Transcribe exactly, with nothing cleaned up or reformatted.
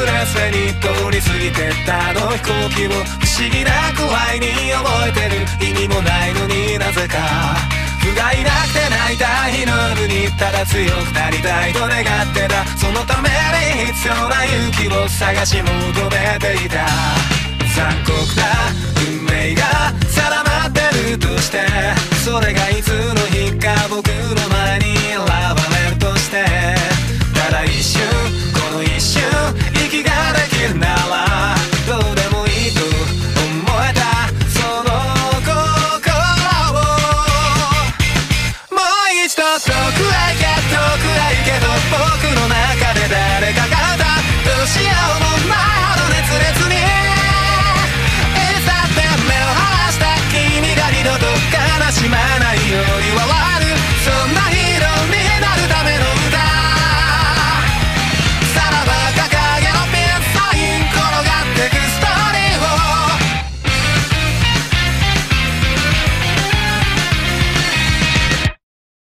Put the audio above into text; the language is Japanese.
れすれに通り過ぎてったあの飛行機を不思議なくらいに覚えてる。意味もないのになぜか不甲斐なくて泣いた日の夜にただ強くなりたいと願ってた。そのために必要な勇気を探し求めていた。残酷な運命が定まってるとして、それがいつの日か僕